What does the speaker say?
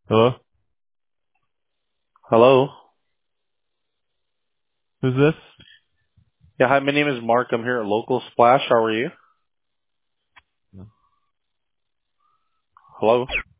Hello? Hello. Who's this? Yeah, hi, my name is Mark. I'm here at Local Splash. How are you? Hello.